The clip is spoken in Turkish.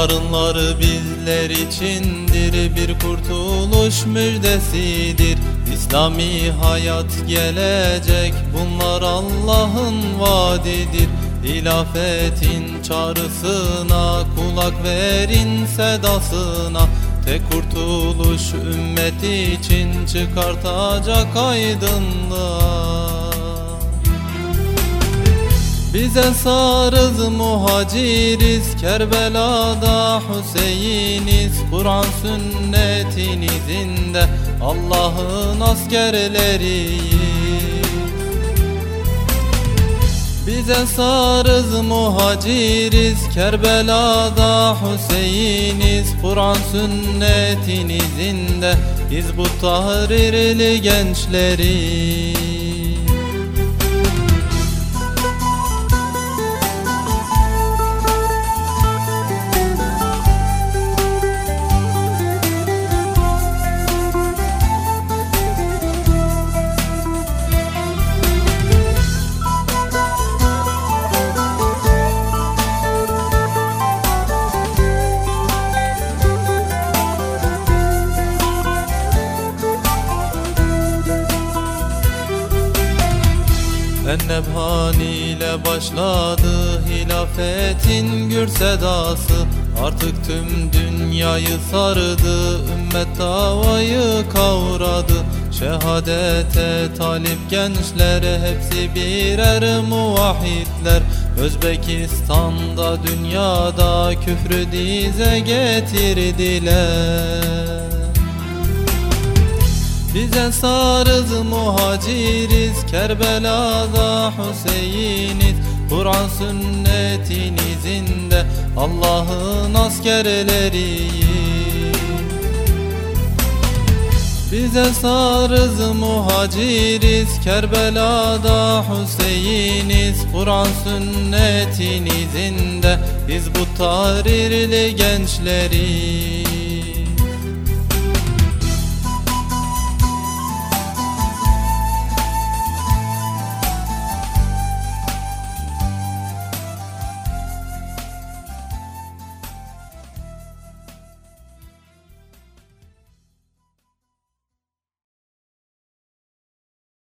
Yarınları bizler içindir, bir kurtuluş müjdesidir. İslami hayat gelecek, bunlar Allah'ın vaadidir. Hilafetin çağrısına kulak verin sedasına. Tek kurtuluş ümmet için çıkartacak aydınlığa. Biz ensarız, muhaciriz, Kerbela'da Hüseyin'iz. Kur'an sünnetin izinde Allah'ın askerleriyiz. Biz ensarız, muhaciriz, Kerbela'da Hüseyin'iz. Kur'an sünnetin izinde Hizb-ut Tahrirli gençleri. Ennebhani ile başladı hilafetin gür sedası. Artık tüm dünyayı sardı, ümmet davayı kavradı. Şehadete talip gençler, hepsi birer muvahhidler. Özbekistan'da, dünyada küfrü dize getirdiler. Biz ensarız, muhaciriz, Kerbela'da Hüseyin'iz. Kur'an sünnetin izinde Allah'ın askerleriyiz. Biz ensarız, muhaciriz, Kerbela'da Hüseyin'iz. Kur'an sünnetin izinde Hizb-ut Tahrirli gençleri.